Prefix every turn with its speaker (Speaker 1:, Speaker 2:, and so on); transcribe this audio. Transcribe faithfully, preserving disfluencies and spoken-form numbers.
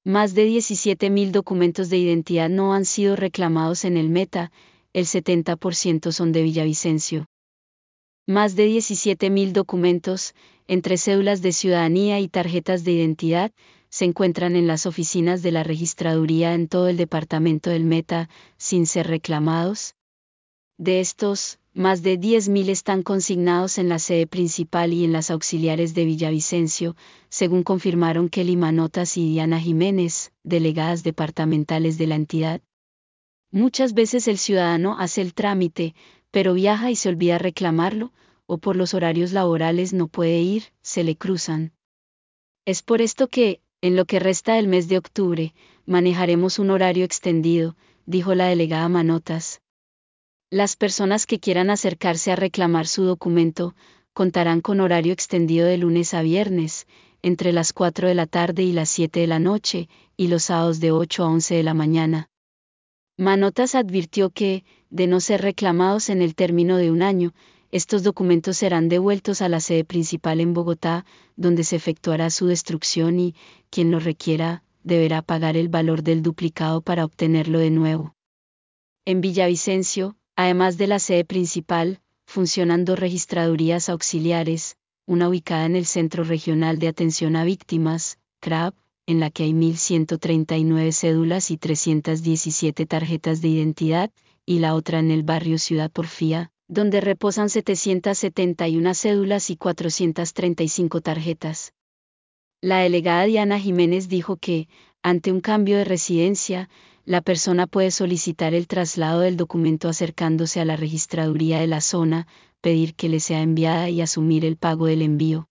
Speaker 1: Más de diecisiete mil documentos de identidad no han sido reclamados en el Meta, el setenta por ciento son de Villavicencio. Más de diecisiete mil documentos, entre cédulas de ciudadanía y tarjetas de identidad, se encuentran en las oficinas de la registraduría en todo el departamento del Meta, sin ser reclamados. De estos, más de diez mil están consignados en la sede principal y en las auxiliares de Villavicencio, según confirmaron Kelly Manotas y Diana Jiménez, delegadas departamentales de la entidad. Muchas veces el ciudadano hace el trámite, pero viaja y se olvida reclamarlo, o por los horarios laborales no puede ir, se le cruzan. Es por esto que, en lo que resta del mes de octubre, manejaremos un horario extendido, dijo la delegada Manotas. Las personas que quieran acercarse a reclamar su documento, contarán con horario extendido de lunes a viernes, entre las cuatro de la tarde y las siete de la noche, y los sábados de ocho a once de la mañana. Manotas advirtió que, de no ser reclamados en el término de un año, estos documentos serán devueltos a la sede principal en Bogotá, donde se efectuará su destrucción y, quien lo requiera, deberá pagar el valor del duplicado para obtenerlo de nuevo. En Villavicencio, además de la sede principal, funcionan dos registradurías auxiliares, una ubicada en el Centro Regional de Atención a Víctimas, C R A V, en la que hay mil ciento treinta y nueve cédulas y trescientas diecisiete tarjetas de identidad, y la otra en el barrio Ciudad Porfía, donde reposan setecientas setenta y una cédulas y cuatrocientas treinta y cinco tarjetas. La delegada Diana Jiménez dijo que, ante un cambio de residencia, la persona puede solicitar el traslado del documento acercándose a la registraduría de la zona, pedir que le sea enviada y asumir el pago del envío.